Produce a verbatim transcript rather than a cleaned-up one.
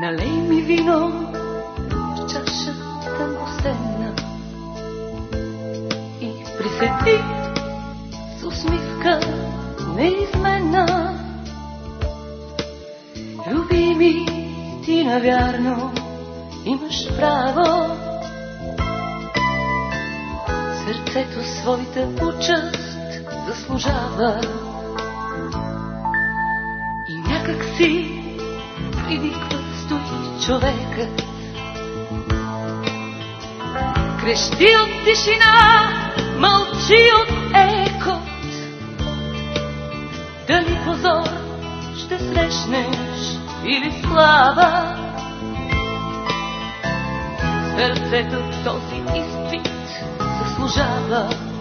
Налей ми вино в чаша тънкосенна и приседи с усмивка неизменна. Любими, ти навярно имаш право сърцето своята участ заслужава. И някак си привиква стои човекът, крещи от тишина, мълчи от екот. Дали позор ще срещнеш или слава, сърцето този изпит заслужава.